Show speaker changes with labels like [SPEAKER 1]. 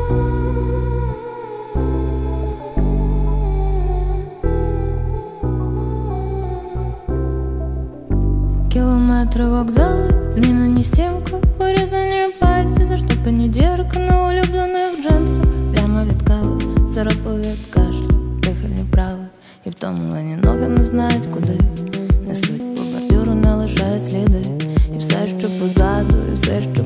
[SPEAKER 1] Кілометри вокзали, змінені сімки, порізані пальці, заштопані дірки на улюблених джинсах, пляма від кави, сиропу від кашлю, дихальні вправи і втомлені ноги не знають куди. Несуть по бордюру, не лишають сліди, і все, що позаду, і все, що